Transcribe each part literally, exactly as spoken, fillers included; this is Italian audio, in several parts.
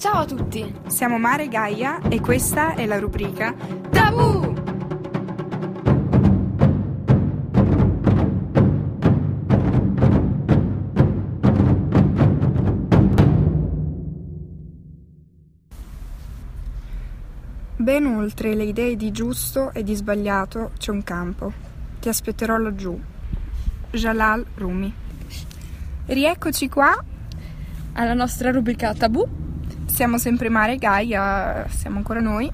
Ciao a tutti! Siamo Mare e Gaia e questa è la rubrica Tabù! Ben oltre le idee di giusto e di sbagliato c'è un campo. Ti aspetterò laggiù. Jalal Rumi. Rieccoci qua alla nostra rubrica Tabù. Siamo sempre Mare e Gaia, siamo ancora noi.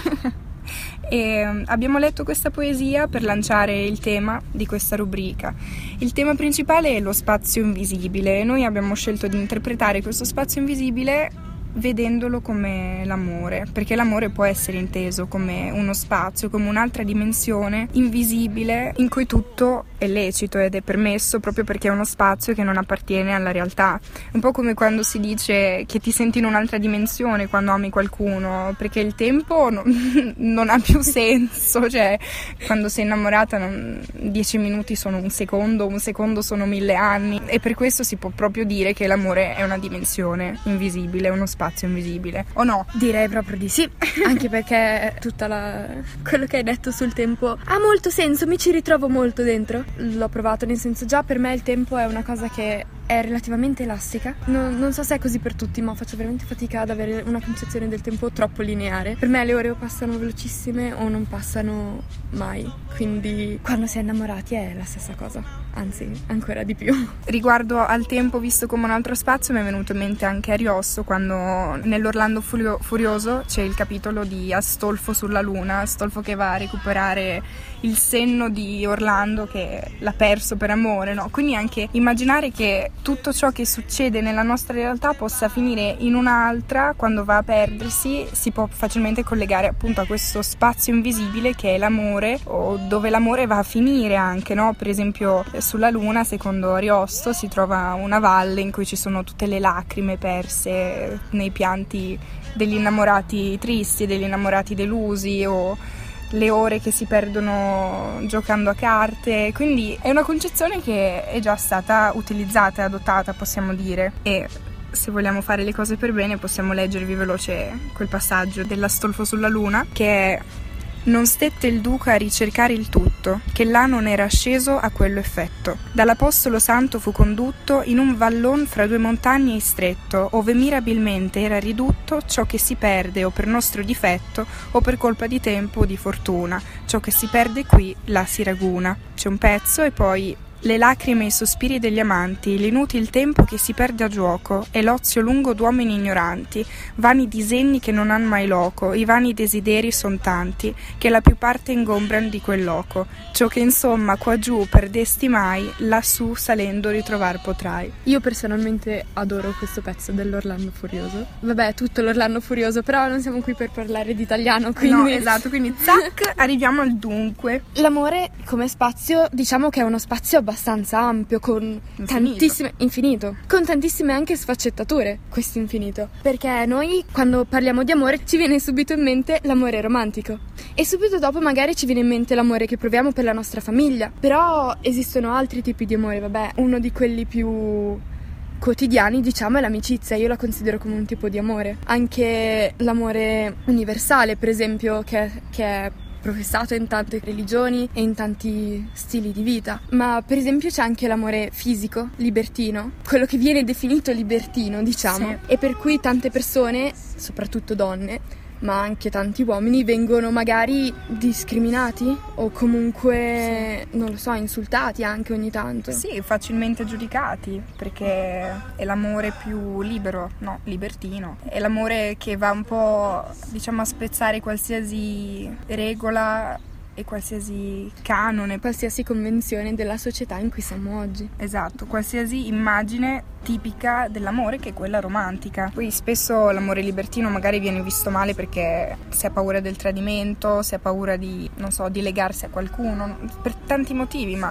E abbiamo letto questa poesia per lanciare il tema di questa rubrica. Il tema principale è lo spazio invisibile e noi abbiamo scelto di interpretare questo spazio invisibile vedendolo come l'amore, perché l'amore può essere inteso come uno spazio, come un'altra dimensione invisibile in cui tutto è lecito ed è permesso proprio perché è uno spazio che non appartiene alla realtà. Un po' come quando si dice che ti senti in un'altra dimensione quando ami qualcuno, perché il tempo non, non ha più senso, cioè quando sei innamorata non, dieci minuti sono un secondo, un secondo sono mille anni, e per questo si può proprio dire che l'amore è una dimensione invisibile, uno spazio invisibile, o no? Direi proprio di sì, anche perché tutta la... quello che hai detto sul tempo ha molto senso, mi ci ritrovo molto dentro. L'ho provato, nel senso, già per me il tempo è una cosa che è relativamente elastica. Non, non so se è così per tutti, ma faccio veramente fatica ad avere una concezione del tempo troppo lineare. Per me le ore o passano velocissime o non passano mai, quindi quando si è innamorati è la stessa cosa, anzi ancora di più. Riguardo al tempo visto come un altro spazio mi è venuto in mente anche Ariosto, quando nell'Orlando Furio- Furioso c'è il capitolo di Astolfo sulla luna, Astolfo che va a recuperare il senno di Orlando che l'ha perso per amore, no? Quindi anche immaginare che tutto ciò che succede nella nostra realtà possa finire in un'altra quando va a perdersi, si può facilmente collegare appunto a questo spazio invisibile che è l'amore, o dove l'amore va a finire anche, no? Per esempio sulla luna, secondo Ariosto, si trova una valle in cui ci sono tutte le lacrime perse nei pianti degli innamorati tristi, degli innamorati delusi, o le ore che si perdono giocando a carte. Quindi è una concezione che è già stata utilizzata e adottata, possiamo dire, e se vogliamo fare le cose per bene possiamo leggervi veloce quel passaggio dell'Astolfo sulla luna, che è: non stette il duca a ricercare il tutto, che là non era sceso a quello effetto. Dall'Apostolo Santo fu condutto in un vallon fra due montagne stretto, ove mirabilmente era ridutto ciò che si perde o per nostro difetto o per colpa di tempo o di fortuna. Ciò che si perde qui, là si raguna. C'è un pezzo e poi: le lacrime e i sospiri degli amanti, l'inutil tempo che si perde a giuoco, e l'ozio lungo d'uomini ignoranti, vani disegni che non han mai loco, i vani desideri son tanti, che la più parte ingombran di quel loco. Ciò che insomma qua giù perdesti mai, lassù salendo ritrovar potrai. Io personalmente adoro questo pezzo dell'Orlando Furioso. Vabbè, tutto l'Orlando Furioso, però non siamo qui per parlare di italiano, quindi... No, esatto, quindi zac, arriviamo al dunque. L'amore come spazio, diciamo che è uno spazio abbastanza abbastanza ampio, con infinito. tantissime infinito, con tantissime anche sfaccettature, questo infinito, perché noi quando parliamo di amore ci viene subito in mente l'amore romantico e subito dopo magari ci viene in mente l'amore che proviamo per la nostra famiglia, però esistono altri tipi di amore. Vabbè, uno di quelli più quotidiani, diciamo, è l'amicizia. Io la considero come un tipo di amore. Anche l'amore universale, per esempio, che, che è professato in tante religioni e in tanti stili di vita. Ma per esempio c'è anche l'amore fisico, libertino, quello che viene definito libertino, diciamo, sì. E per cui tante persone, soprattutto donne, ma anche tanti uomini, vengono magari discriminati o comunque, sì, non lo so, insultati anche ogni tanto. Sì, facilmente giudicati, perché è l'amore più libero, no, libertino. È l'amore che va un po', diciamo, a spezzare qualsiasi regola e qualsiasi canone, qualsiasi convenzione della società in cui siamo oggi. Esatto, qualsiasi immagine tipica dell'amore, che è quella romantica. Poi spesso l'amore libertino magari viene visto male perché si ha paura del tradimento, si ha paura di, non so, di legarsi a qualcuno, per tanti motivi, ma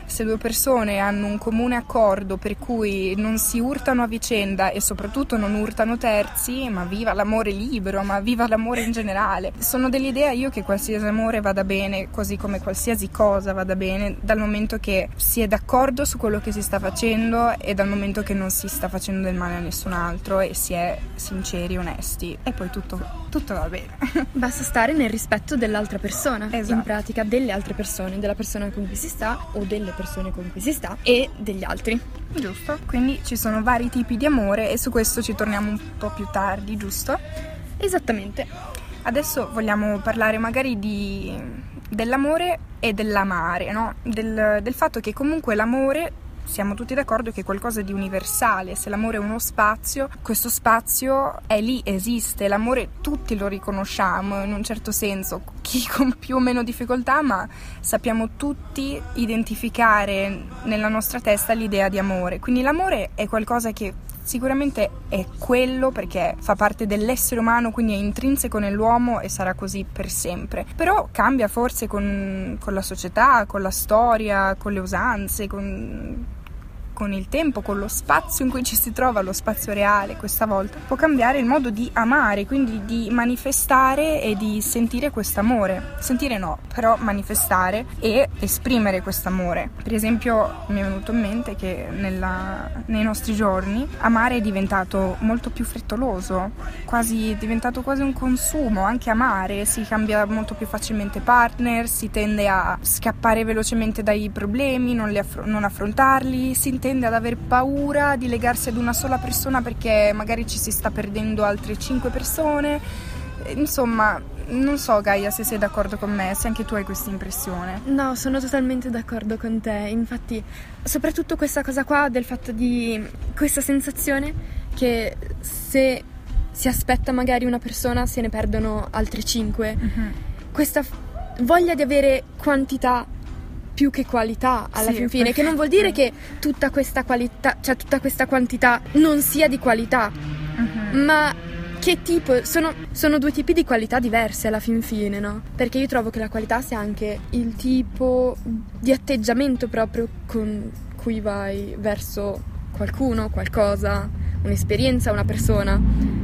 se due persone hanno un comune accordo per cui non si urtano a vicenda e soprattutto non urtano terzi, ma viva l'amore libero, ma viva l'amore in generale. Sono dell'idea io che qualsiasi amore vada bene, così come qualsiasi cosa vada bene, dal momento che si è d'accordo su quello che si sta facendo e dal momento che non si sta facendo del male a nessun altro e si è sinceri, onesti, e poi tutto, tutto va bene. Basta stare nel rispetto dell'altra persona, esatto. In pratica delle altre persone, della persona con cui si sta o delle persone con cui si sta e degli altri. Giusto, quindi ci sono vari tipi di amore e su questo ci torniamo un po' più tardi, giusto? Esattamente. Adesso vogliamo parlare magari di, dell'amore e dell'amare, no? Del, del fatto che comunque l'amore, siamo tutti d'accordo che è qualcosa di universale. Se l'amore è uno spazio, questo spazio è lì, esiste. L'amore tutti lo riconosciamo in un certo senso, chi con più o meno difficoltà, ma sappiamo tutti identificare nella nostra testa l'idea di amore. Quindi l'amore è qualcosa che sicuramente è quello perché fa parte dell'essere umano, quindi è intrinseco nell'uomo e sarà così per sempre. Però cambia forse con, con la società, con la storia, con le usanze, con, con il tempo, con lo spazio in cui ci si trova, lo spazio reale questa volta. Può cambiare il modo di amare, quindi di manifestare e di sentire quest'amore. Sentire no, però manifestare e esprimere quest'amore. Per esempio mi è venuto in mente che nella, nei nostri giorni amare è diventato molto più frettoloso, quasi è diventato quasi un consumo. Anche amare, si cambia molto più facilmente partner, si tende a scappare velocemente dai problemi, non, li affr- non affrontarli, si tende ad aver paura di legarsi ad una sola persona perché magari ci si sta perdendo altre cinque persone. Insomma, non so Gaia se sei d'accordo con me, se anche tu hai questa impressione. No, sono totalmente d'accordo con te. Infatti, soprattutto questa cosa qua del fatto di questa sensazione che se si aspetta magari una persona se ne perdono altre cinque. Mm-hmm. Questa f- voglia di avere quantità più che qualità alla sì, fin fine, perfetto. Che non vuol dire che tutta questa qualità, cioè tutta questa quantità non sia di qualità, uh-huh. ma che tipo, sono, sono due tipi di qualità diverse alla fin fine, no? Perché io trovo che la qualità sia anche il tipo di atteggiamento proprio con cui vai verso qualcuno, qualcosa, un'esperienza, una persona.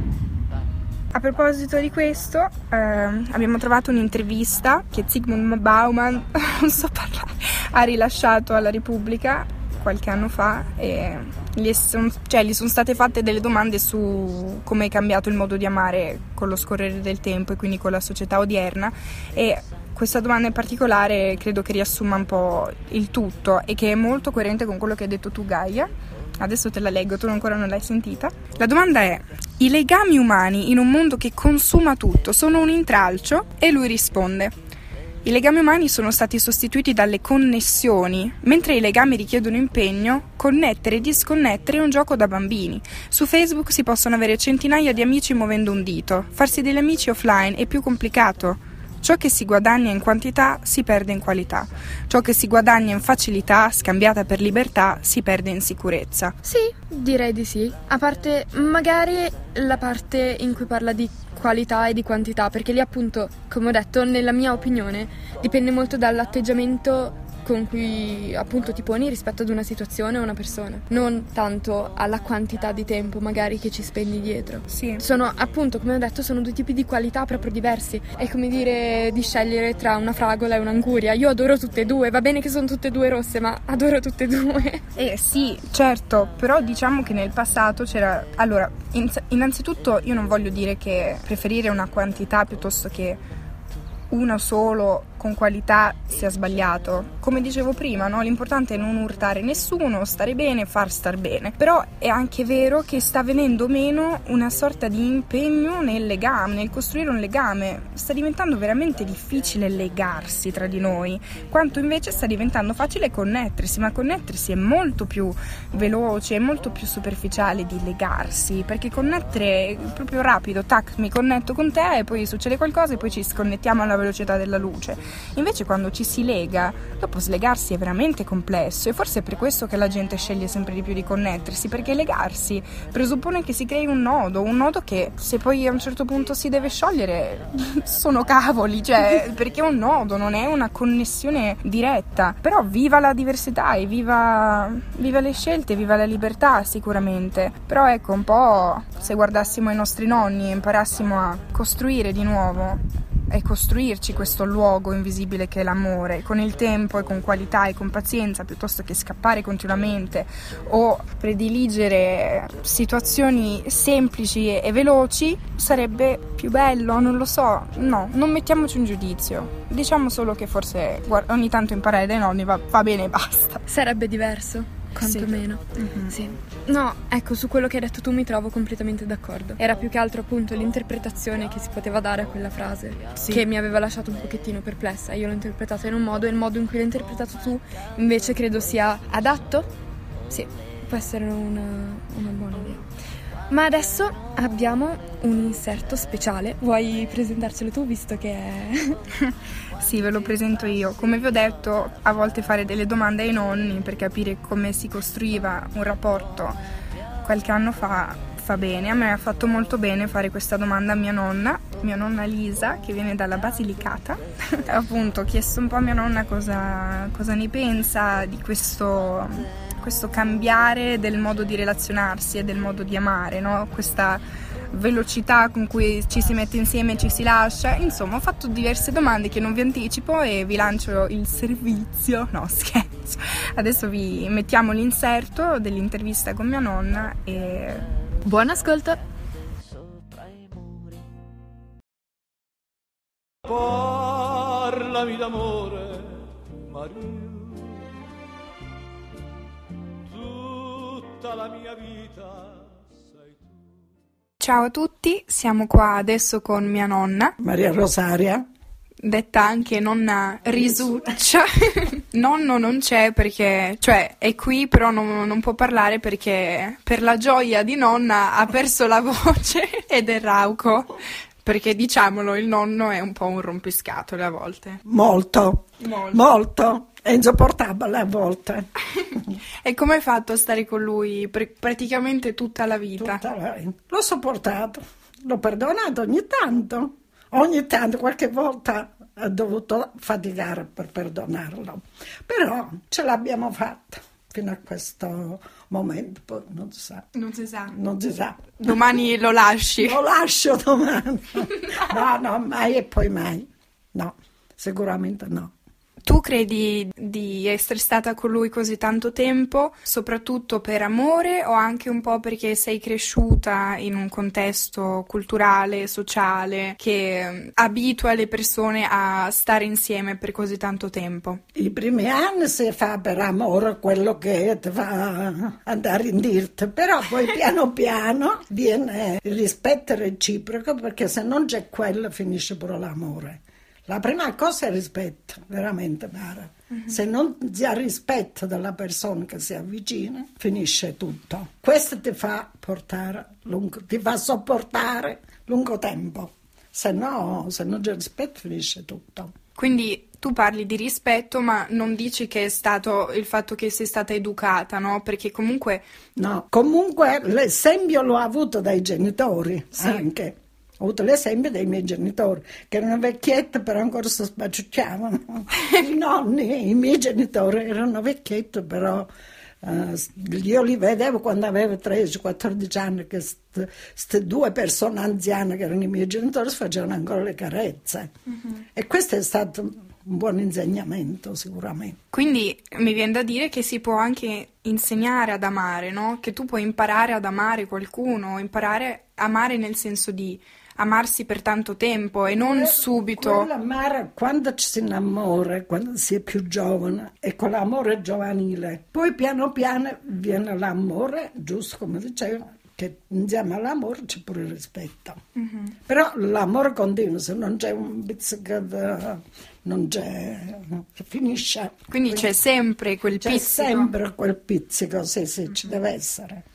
A proposito di questo, eh, abbiamo trovato un'intervista che Zygmunt Bauman, non so parlare, ha rilasciato alla Repubblica qualche anno fa e gli, son, cioè, gli sono state fatte delle domande su come è cambiato il modo di amare con lo scorrere del tempo e quindi con la società odierna, e questa domanda in particolare credo che riassuma un po' il tutto e che è molto coerente con quello che hai detto tu Gaia. Adesso te la leggo, tu ancora non l'hai sentita. La domanda è: i legami umani in un mondo che consuma tutto sono un intralcio? E lui risponde: i legami umani sono stati sostituiti dalle connessioni, mentre i legami richiedono impegno. Connettere e disconnettere è un gioco da bambini. Su Facebook si possono avere centinaia di amici muovendo un dito. Farsi degli amici offline è più complicato. Ciò che si guadagna in quantità si perde in qualità. Ciò che si guadagna in facilità, scambiata per libertà, si perde in sicurezza. Sì, direi di sì. A parte magari la parte in cui parla di qualità e di quantità, perché lì appunto, come ho detto, nella mia opinione, dipende molto dall'atteggiamento con cui appunto ti poni rispetto ad una situazione o una persona, non tanto alla quantità di tempo magari che ci spendi dietro. Sì. Sono appunto, come ho detto, sono due tipi di qualità proprio diversi. È come dire di scegliere tra una fragola e un'anguria. Io adoro tutte e due, va bene che sono tutte e due rosse, ma adoro tutte e due. Eh sì, certo, però diciamo che nel passato c'era... Allora, in... innanzitutto io non voglio dire che preferire una quantità piuttosto che uno solo con qualità sia sbagliato. Come dicevo prima, no? L'importante è non urtare nessuno, stare bene, far star bene. Però è anche vero che sta venendo meno una sorta di impegno nel legame, nel costruire un legame. Sta diventando veramente difficile legarsi tra di noi, quanto invece sta diventando facile connettersi, ma connettersi è molto più veloce, è molto più superficiale di legarsi, perché connettere è proprio rapido, tac, mi connetto con te e poi succede qualcosa e poi ci sconnettiamo alla velocità della luce. Invece quando ci si lega, dopo slegarsi è veramente complesso, e forse è per questo che la gente sceglie sempre di più di connettersi, perché legarsi presuppone che si crei un nodo, un nodo che se poi a un certo punto si deve sciogliere sono cavoli, cioè perché è un nodo, non è una connessione diretta. Però viva la diversità e viva, viva le scelte, viva la libertà sicuramente. Però ecco, un po' se guardassimo i nostri nonni e imparassimo a costruire di nuovo e costruirci questo luogo invisibile che è l'amore, con il tempo e con qualità e con pazienza, piuttosto che scappare continuamente o prediligere situazioni semplici e veloci, sarebbe più bello, non lo so. No, non mettiamoci un giudizio, diciamo solo che forse guarda, ogni tanto imparare dai nonni va, va bene e basta. Sarebbe diverso, quantomeno. Sì. Mm-hmm. Sì. No, ecco, su quello che hai detto tu mi trovo completamente d'accordo. Era più che altro appunto l'interpretazione che si poteva dare a quella frase, sì, che mi aveva lasciato un pochettino perplessa. Io l'ho interpretata in un modo, e il modo in cui l'hai interpretato tu invece credo sia adatto. Sì, può essere una, una buona idea. Ma adesso abbiamo un inserto speciale. Vuoi presentarcelo tu, visto che è... Sì, ve lo presento io. Come vi ho detto, a volte fare delle domande ai nonni per capire come si costruiva un rapporto qualche anno fa fa bene. A me ha fatto molto bene fare questa domanda a mia nonna, mia nonna Lisa, che viene dalla Basilicata. Appunto, ho chiesto un po' a mia nonna cosa, cosa ne pensa di questo, questo cambiare del modo di relazionarsi e del modo di amare, no? Questa velocità con cui ci si mette insieme e ci si lascia. Insomma, ho fatto diverse domande che non vi anticipo e vi lancio il servizio. No, scherzo. Adesso vi mettiamo l'inserto dell'intervista con mia nonna e buon ascolto. Parlami d'amore, Maria, tutta la mia vita. Ciao a tutti, siamo qua adesso con mia nonna Maria Rosaria, detta anche nonna Risuccia. Nonno non c'è perché, cioè è qui però non, non può parlare perché per la gioia di nonna ha perso la voce ed è rauco, perché diciamolo, il nonno è un po' un rompiscatole a volte. Molto, molto, molto. È insopportabile a volte. E come hai fatto a stare con lui pr- praticamente tutta la vita? Tutta la vita. L'ho sopportato, l'ho perdonato ogni tanto, ogni tanto, qualche volta ho dovuto faticare per perdonarlo, però ce l'abbiamo fatta fino a questo momento, poi non si sa. Non si sa. Non si sa. Domani lo lasci? Lo lascio domani. No, no, mai e poi mai. No, sicuramente no. Tu credi di essere stata con lui così tanto tempo, soprattutto per amore o anche un po' perché sei cresciuta in un contesto culturale, sociale, che abitua le persone a stare insieme per così tanto tempo? I primi anni si fa per amore quello che ti fa andare in diretta, però poi piano piano viene il rispetto reciproco, perché se non c'è quello finisce pure l'amore. La prima cosa è il rispetto, veramente, Mara. Uh-huh. Se non si ha rispetto della persona che si avvicina, finisce tutto. Questo ti fa portare lungo, ti fa sopportare lungo tempo. Se no, se non c'è rispetto, finisce tutto. Quindi tu parli di rispetto, ma non dici che è stato il fatto che sei stata educata, no? Perché comunque... No, comunque l'esempio l'ho avuto dai genitori, sì, anche. Ho avuto l'esempio dei miei genitori, che erano vecchietti, però ancora si sbacciucchiavano. I nonni, i miei genitori erano vecchietti, però uh, io li vedevo quando avevo tredici quattordici anni, che queste due persone anziane, che erano i miei genitori, si facevano ancora le carezze. Uh-huh. E questo è stato un buon insegnamento, sicuramente. Quindi mi viene da dire che si può anche insegnare ad amare, no? Che tu puoi imparare ad amare qualcuno, imparare a amare nel senso di amarsi per tanto tempo e non que- subito. Quell'amare, quando ci si innamora, quando si è più giovane, è quell'amore giovanile. Poi piano piano viene l'amore, giusto come dicevo, che insieme all'amore c'è pure il rispetto. Mm-hmm. Però l'amore continua, se non c'è un pizzico di... non c'è, finisce. Quindi c'è sempre quel c'è pizzico. C'è sempre quel pizzico, sì, sì, mm-hmm, ci deve essere.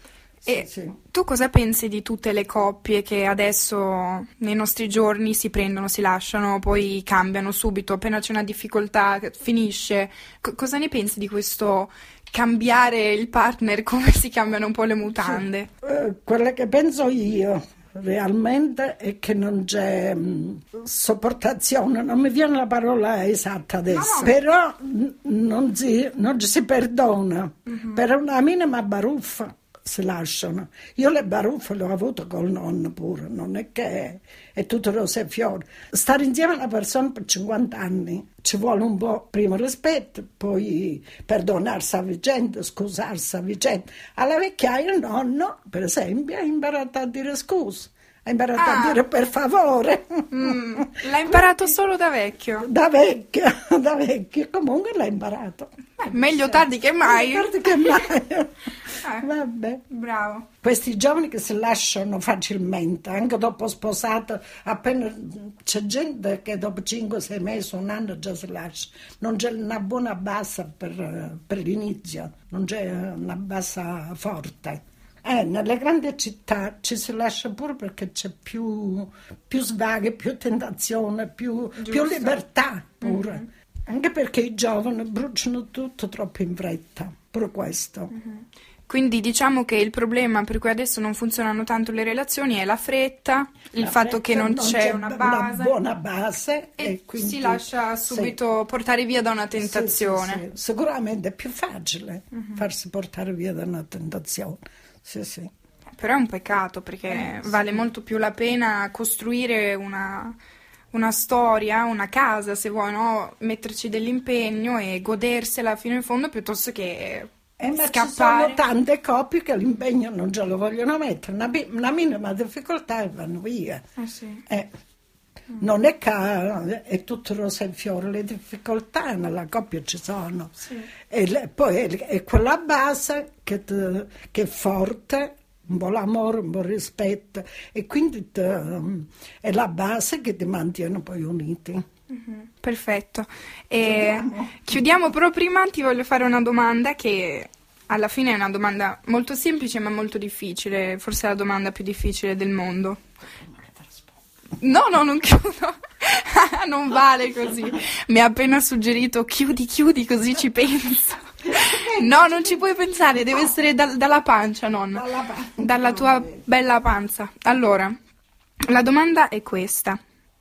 E sì, sì. tu cosa pensi di tutte le coppie che adesso nei nostri giorni si prendono, si lasciano, poi cambiano subito, appena c'è una difficoltà finisce? C- cosa ne pensi di questo cambiare il partner come si cambiano un po' le mutande? Eh, quello che penso io realmente è che non c'è mh, sopportazione, non mi viene la parola esatta adesso, No, no. però mh, non, si, non ci si perdona, per una minima baruffa si lasciano. Io le baruffe le ho avute col nonno pure, non è che è, è tutto rose e fiori. Stare insieme a una persona per cinquanta anni ci vuole un po' primo rispetto, poi perdonarsi a vicenda, scusarsi a vicenda. Alla vecchiaia il nonno, per esempio, ha imparato a dire scusa, ha imparato Ah. a dire per favore. Mm, l'ha imparato solo da vecchio. Da vecchio, da vecchio, comunque l'ha imparato. Eh, meglio tardi che mai. Guarda che mai. Eh, Vabbè. bravo. Questi giovani che si lasciano facilmente, anche dopo sposato, appena c'è gente che dopo cinque sei mesi, un anno già si lascia. Non c'è una buona base per, per l'inizio, non c'è una base forte. Eh, nelle grandi città ci si lascia pure perché c'è più, più svaghe, più tentazione, più, più libertà pure. Mm-hmm. Anche perché i giovani bruciano tutto troppo in fretta, pure questo. Mm-hmm. Quindi diciamo che il problema per cui adesso non funzionano tanto le relazioni è la fretta, il La fatto che non, non c'è, una base, una buona base e, e quindi si lascia subito sì. portare via da una Sì, tentazione. sì, sì. Sicuramente è più facile Mm-hmm. farsi portare via da una tentazione. Sì, sì. Però è un peccato perché Eh, sì. vale molto più la pena costruire una, una storia, una casa se vuoi, no? Metterci dell'impegno e godersela fino in fondo piuttosto che Eh, ma scappare. ci sono tante coppie che l'impegno non ce lo vogliono mettere, una, bi- una minima difficoltà e vanno via. Eh sì. Eh, non è che è tutto rosa e fiore, le difficoltà nella coppia ci sono. Sì. E le- poi è, è quella base che, te- che è forte, un po' l'amore, un po' il rispetto, e quindi te- è la base che ti mantiene poi uniti. Mhm, perfetto. E chiudiamo, però prima ti voglio fare una domanda che alla fine è una domanda molto semplice ma molto difficile, forse è la domanda più difficile del mondo. No, no, non chiudo. Non vale così. Mi ha appena suggerito chiudi, chiudi, così ci penso. No, non ci puoi pensare, deve essere dal- dalla pancia, nonna. Dalla pancia. Dalla tua bella panza. Allora, la domanda è questa.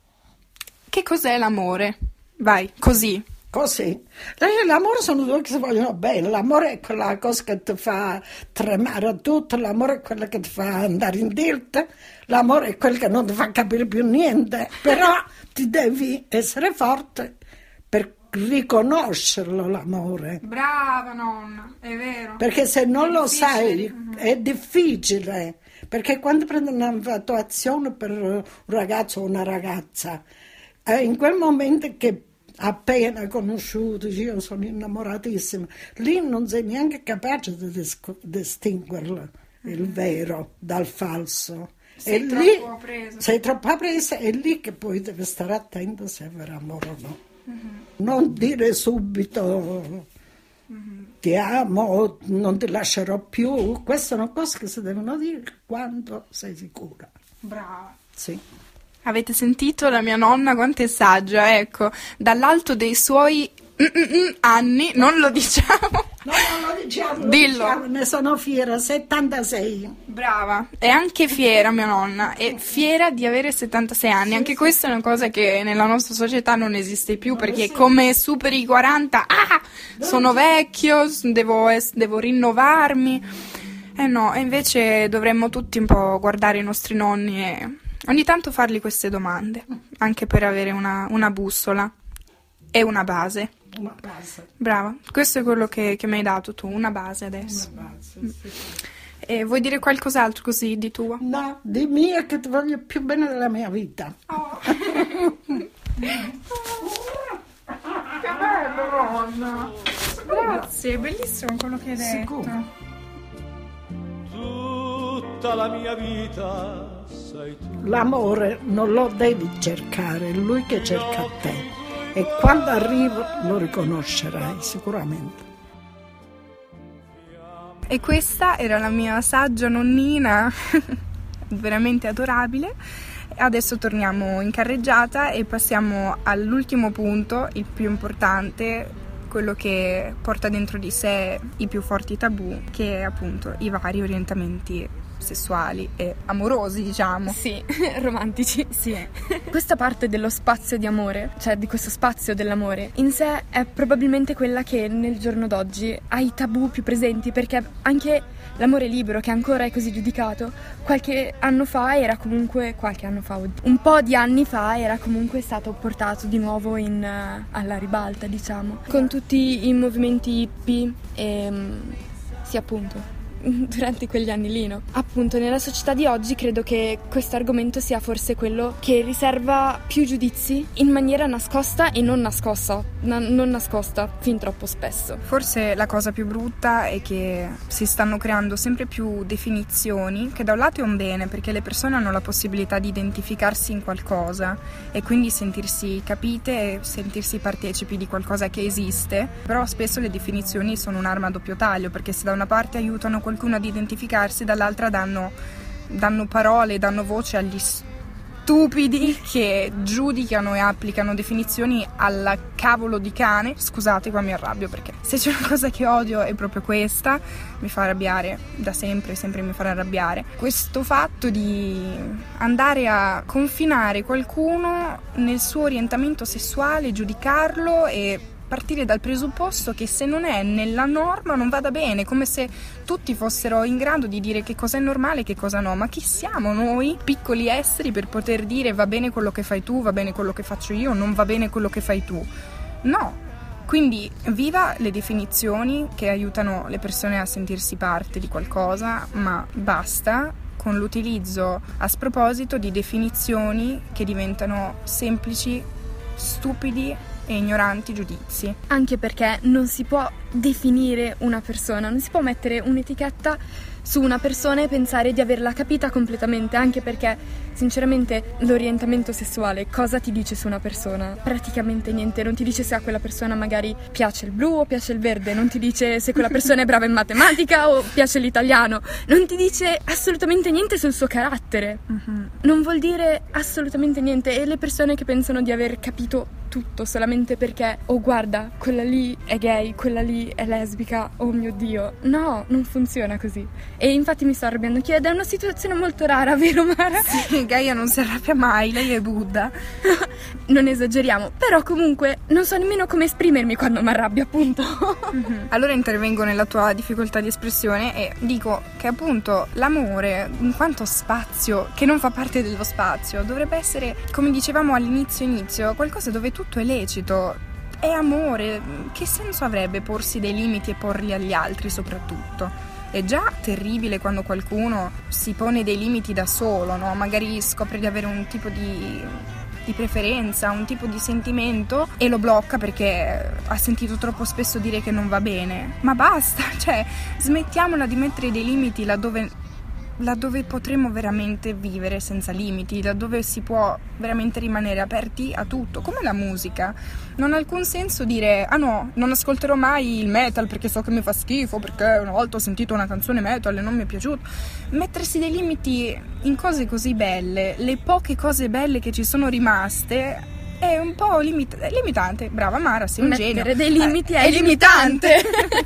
Che cos'è l'amore? Vai, così. Così. L'amore sono due che si vogliono bene. L'amore è quella cosa che ti fa tremare a tutto, l'amore è quella che ti fa andare in tilt, l'amore è quella che non ti fa capire più niente. Però ti devi essere forte per riconoscerlo l'amore. Brava nonna, è vero. Perché se non È lo difficile. sai è difficile. Perché quando prendi un'infatuazione per un ragazzo o una ragazza, eh, in quel momento che appena conosciuto, io sono innamoratissima, lì non sei neanche capace di dis- distinguerlo, il vero dal falso. Sei e troppo lì presa. sei troppo presa, è lì che poi devi stare attento se è vero amore o no. Non dire subito ti amo, non ti lascerò più, queste sono cose che si devono dire quando sei sicura. Brava. Sì. Avete sentito la mia nonna quanto è saggia, ecco, dall'alto dei suoi mm-mm-mm anni, non lo diciamo. No, non lo diciamo, lo Dillo. diciamo, ne sono fiera, settantasei. Brava, è anche fiera mia nonna, è fiera di avere settantasei anni, anche questa è una cosa che nella nostra società non esiste più, perché come superi i quaranta, ah, sono vecchio, devo, es- devo rinnovarmi. Eh no, e invece dovremmo tutti un po' guardare i nostri nonni e ogni tanto fargli queste domande, anche per avere una, una bussola e una base. Una base, Brava, questo è quello che, che mi hai dato tu, una base adesso. una base, sì. E vuoi dire qualcos'altro così di tuo? No, di mia che ti voglio più bene della mia vita. Oh. Che bello, nonna! Grazie, è bellissimo quello che hai detto. Sicuro. Tutta la mia vita sei tu. L'amore non lo devi cercare, è lui che cerca te. E quando arriva lo riconoscerai sicuramente. E questa era la mia saggia nonnina, veramente adorabile. Adesso torniamo in carreggiata e passiamo all'ultimo punto, il più importante, quello che porta dentro di sé i più forti tabù, che è appunto i vari orientamenti sessuali e amorosi, diciamo. Sì, romantici. Sì. Questa parte dello spazio di amore, cioè di questo spazio dell'amore, in sé è probabilmente quella che nel giorno d'oggi ha i tabù più presenti, perché anche l'amore libero, che ancora è così giudicato, qualche anno fa era comunque, qualche anno fa, un po' di anni fa era comunque stato portato di nuovo in, uh, alla ribalta, diciamo, con tutti i movimenti hippie e sì, appunto. Durante quegli anni lì, no? Appunto, nella società di oggi credo che questo argomento sia forse quello che riserva più giudizi in maniera nascosta e non nascosta, na- non nascosta fin troppo spesso. Forse la cosa più brutta è che si stanno creando sempre più definizioni, che da un lato è un bene, perché le persone hanno la possibilità di identificarsi in qualcosa e quindi sentirsi capite e sentirsi partecipi di qualcosa che esiste, però spesso le definizioni sono un'arma a doppio taglio, perché se da una parte aiutano qualcuno ad identificarsi, dall'altra danno, danno parole, danno voce agli stupidi che giudicano e applicano definizioni alla cavolo di cane. Scusate, qua mi arrabbio, perché se c'è una cosa che odio è proprio questa, mi fa arrabbiare da sempre, sempre mi farà arrabbiare. Questo fatto di andare a confinare qualcuno nel suo orientamento sessuale, giudicarlo e partire dal presupposto che se non è nella norma non vada bene, come se tutti fossero in grado di dire che cosa è normale e che cosa no. Ma chi siamo noi, piccoli esseri, per poter dire va bene quello che fai tu, va bene quello che faccio io, non va bene quello che fai tu? No. Quindi viva le definizioni che aiutano le persone a sentirsi parte di qualcosa, ma basta con l'utilizzo a sproposito di definizioni che diventano semplici, stupidi e ignoranti giudizi. Anche perché non si può definire una persona, non si può mettere un'etichetta su una persona e pensare di averla capita completamente, anche perché sinceramente l'orientamento sessuale cosa ti dice su una persona? Praticamente niente, non ti dice se a quella persona magari piace il blu o piace il verde, non ti dice se quella persona è brava in matematica o piace l'italiano, non ti dice assolutamente niente sul suo carattere, uh-huh. Non vuol dire assolutamente niente. E le persone che pensano di aver capito tutto solamente perché oh guarda, quella lì è gay, quella lì è lesbica, oh mio Dio, no, non funziona così. E infatti mi sto arrabbiando anch'io ed è una situazione molto rara, vero Mara? Sì, Gaia non si arrabbia mai, lei è Buddha. Non esageriamo, però comunque non so nemmeno come esprimermi quando mi arrabbio, appunto. Mm-hmm. Allora intervengo nella tua difficoltà di espressione e dico che appunto l'amore, in quanto spazio che non fa parte dello spazio, dovrebbe essere, come dicevamo all'inizio inizio, qualcosa dove tutto è lecito. È amore, che senso avrebbe porsi dei limiti e porli agli altri soprattutto? È già terribile quando qualcuno si pone dei limiti da solo, no? Magari scopre di avere un tipo di, di preferenza, un tipo di sentimento e lo blocca perché ha sentito troppo spesso dire che non va bene. Ma basta, cioè smettiamola di mettere dei limiti laddove, laddove potremmo veramente vivere senza limiti, laddove si può veramente rimanere aperti a tutto, come la musica. Non ha alcun senso dire ah no, non ascolterò mai il metal perché so che mi fa schifo, perché una volta ho sentito una canzone metal e non mi è piaciuto. Mettersi dei limiti in cose così belle, le poche cose belle che ci sono rimaste, è un po' limit- limitante. Brava Mara, sei un Mettere genio. Mettere dei limiti eh, è, è limitante,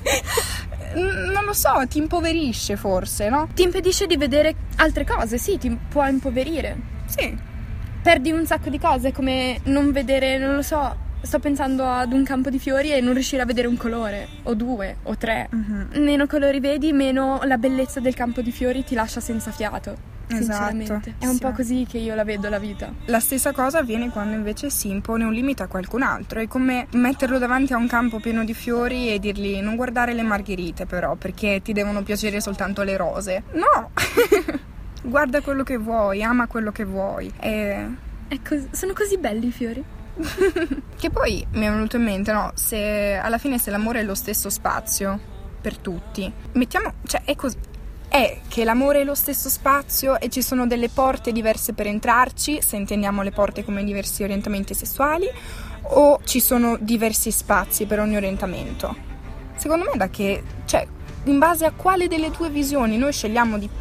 limitante. Non lo so, ti impoverisce forse, no? Ti impedisce di vedere altre cose, sì, ti può impoverire. Sì. Perdi un sacco di cose, come non vedere, non lo so, sto pensando ad un campo di fiori e non riuscire a vedere un colore, o due, o tre. Uh-huh. Meno colori vedi, meno la bellezza del campo di fiori ti lascia senza fiato. Sinceramente, esatto. È un sì. po' così che io la vedo la vita. La stessa cosa avviene quando invece si impone un limite a qualcun altro. È come metterlo davanti a un campo pieno di fiori e dirgli non guardare le margherite però, perché ti devono piacere soltanto le rose. No! Guarda quello che vuoi, ama quello che vuoi. E... È cos- sono così belli i fiori. Che poi mi è venuto in mente, no? Se alla fine se l'amore è lo stesso spazio per tutti, mettiamo, cioè è così. È che l'amore è lo stesso spazio e ci sono delle porte diverse per entrarci, se intendiamo le porte come diversi orientamenti sessuali, o ci sono diversi spazi per ogni orientamento? Secondo me da che, cioè, in base a quale delle due visioni noi scegliamo di,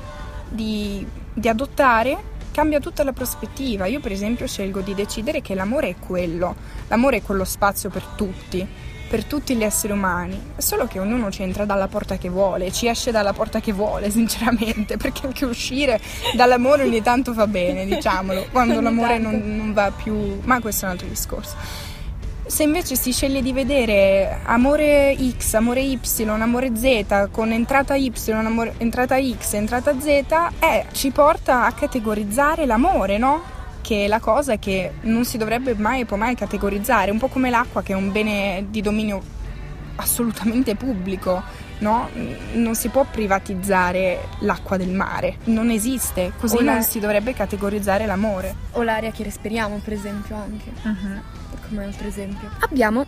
di, di adottare, cambia tutta la prospettiva. Io per esempio scelgo di decidere che l'amore è quello, l'amore è quello spazio per tutti, per tutti gli esseri umani, solo che ognuno ci entra dalla porta che vuole, ci esce dalla porta che vuole, sinceramente, perché anche uscire dall'amore ogni tanto fa bene, diciamolo, quando l'amore non, non va più, ma questo è un altro discorso. Se invece si sceglie di vedere amore X, amore Y, amore Z, con entrata Y, amore, entrata X, entrata Z, eh, ci porta a categorizzare l'amore, no? Che è la cosa che non si dovrebbe mai e può mai categorizzare, un po' come l'acqua, che è un bene di dominio assolutamente pubblico, no? Non si può privatizzare l'acqua del mare, non esiste, così o non la... si dovrebbe categorizzare l'amore. O l'aria che respiriamo, per esempio, anche. Uh-huh. Come altro esempio. Abbiamo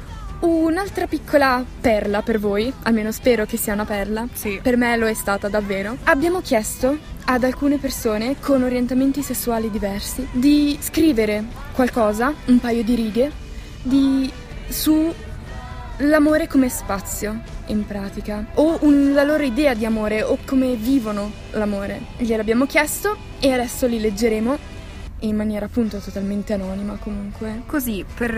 un'altra piccola perla per voi, almeno spero che sia una perla. Sì. Per me lo è stata davvero. Abbiamo chiesto ad alcune persone con orientamenti sessuali diversi di scrivere qualcosa, un paio di righe, di su l'amore come spazio, in pratica, o un, la loro idea di amore, o come vivono l'amore. Gliel'abbiamo chiesto e adesso li leggeremo in maniera appunto totalmente anonima, comunque. Così, per,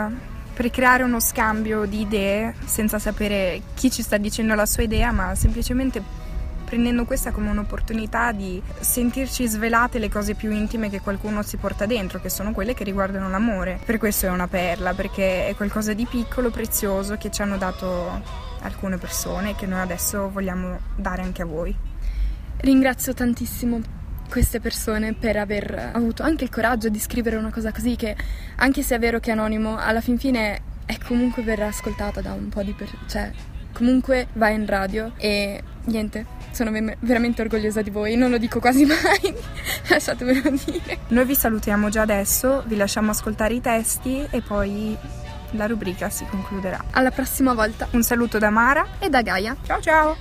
per creare uno scambio di idee, senza sapere chi ci sta dicendo la sua idea, ma semplicemente prendendo questa come un'opportunità di sentirci svelate le cose più intime che qualcuno si porta dentro, che sono quelle che riguardano l'amore. Per questo è una perla, perché è qualcosa di piccolo, prezioso, che ci hanno dato alcune persone e che noi adesso vogliamo dare anche a voi. Ringrazio tantissimo queste persone per aver avuto anche il coraggio di scrivere una cosa così, che anche se è vero che è anonimo, alla fin fine è comunque verrà ascoltata da un po' di persone, cioè comunque va in radio. E niente, sono ve- veramente orgogliosa di voi, non lo dico quasi mai, lasciatemelo dire. Noi vi salutiamo già adesso, vi lasciamo ascoltare i testi e poi la rubrica si concluderà. Alla prossima volta. Un saluto da Mara e da Gaia. Ciao ciao!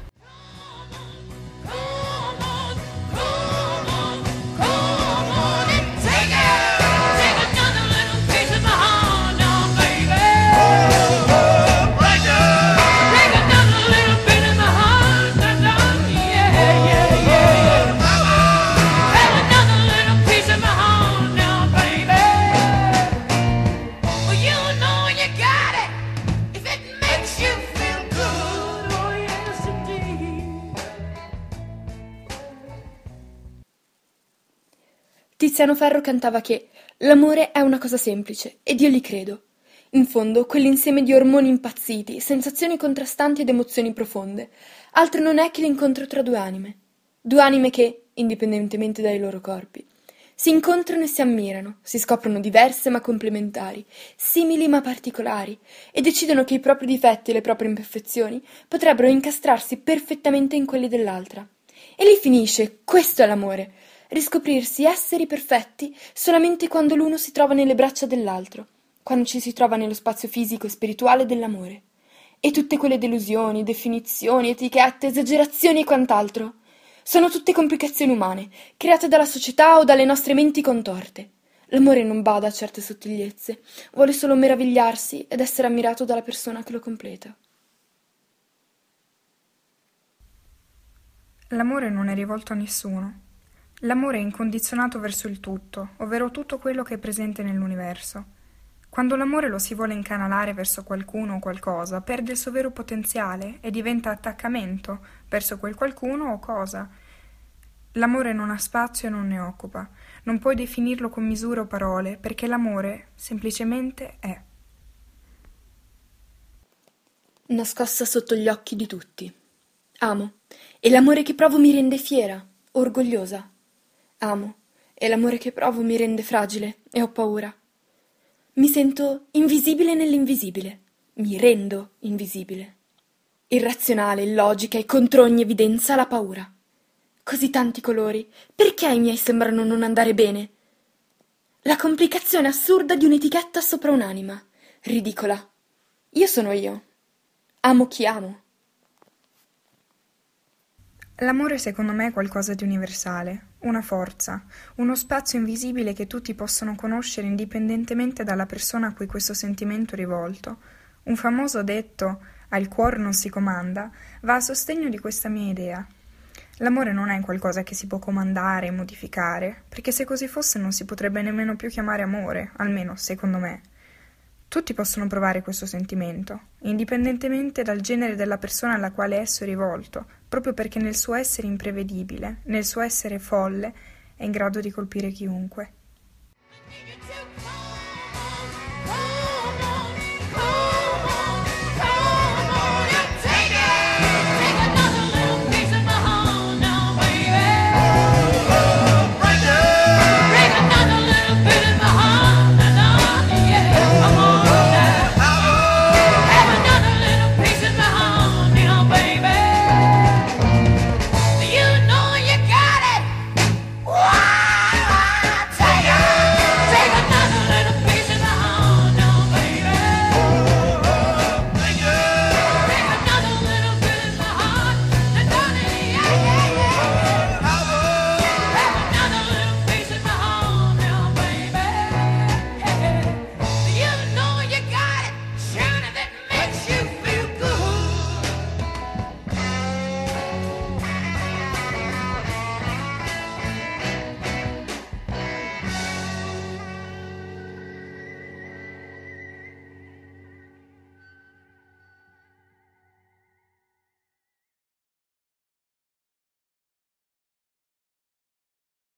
Tiziano Ferro cantava che l'amore è una cosa semplice, ed io gli credo. In fondo, quell'insieme di ormoni impazziti, sensazioni contrastanti ed emozioni profonde, altro non è che l'incontro tra due anime. Due anime che, indipendentemente dai loro corpi, si incontrano e si ammirano, si scoprono diverse ma complementari, simili ma particolari, e decidono che i propri difetti e le proprie imperfezioni potrebbero incastrarsi perfettamente in quelli dell'altra. E lì finisce, questo è l'amore. Riscoprirsi esseri perfetti solamente quando l'uno si trova nelle braccia dell'altro, quando ci si trova nello spazio fisico e spirituale dell'amore. E tutte quelle delusioni, definizioni, etichette, esagerazioni e quant'altro sono tutte complicazioni umane, create dalla società o dalle nostre menti contorte. L'amore non bada a certe sottigliezze, vuole solo meravigliarsi ed essere ammirato dalla persona che lo completa. L'amore non è rivolto a nessuno. L'amore è incondizionato verso il tutto, ovvero tutto quello che è presente nell'universo. Quando l'amore lo si vuole incanalare verso qualcuno o qualcosa, perde il suo vero potenziale e diventa attaccamento verso quel qualcuno o cosa. L'amore non ha spazio e non ne occupa. Non puoi definirlo con misure o parole, perché l'amore semplicemente è. Nascosta sotto gli occhi di tutti. Amo, e l'amore che provo mi rende fiera, orgogliosa. Amo, e l'amore che provo mi rende fragile e ho paura. Mi sento invisibile nell'invisibile. Mi rendo invisibile. Irrazionale, illogica e contro ogni evidenza la paura. Così tanti colori, perché i miei sembrano non andare bene? La complicazione assurda di un'etichetta sopra un'anima. Ridicola. Io sono io. Amo chi amo. L'amore secondo me è qualcosa di universale, una forza, uno spazio invisibile che tutti possono conoscere indipendentemente dalla persona a cui questo sentimento è rivolto. Un famoso detto al cuor non si comanda, va a sostegno di questa mia idea. L'amore non è qualcosa che si può comandare e modificare, perché se così fosse non si potrebbe nemmeno più chiamare amore, almeno secondo me. Tutti possono provare questo sentimento, indipendentemente dal genere della persona alla quale esso è rivolto, proprio perché nel suo essere imprevedibile, nel suo essere folle, è in grado di colpire chiunque.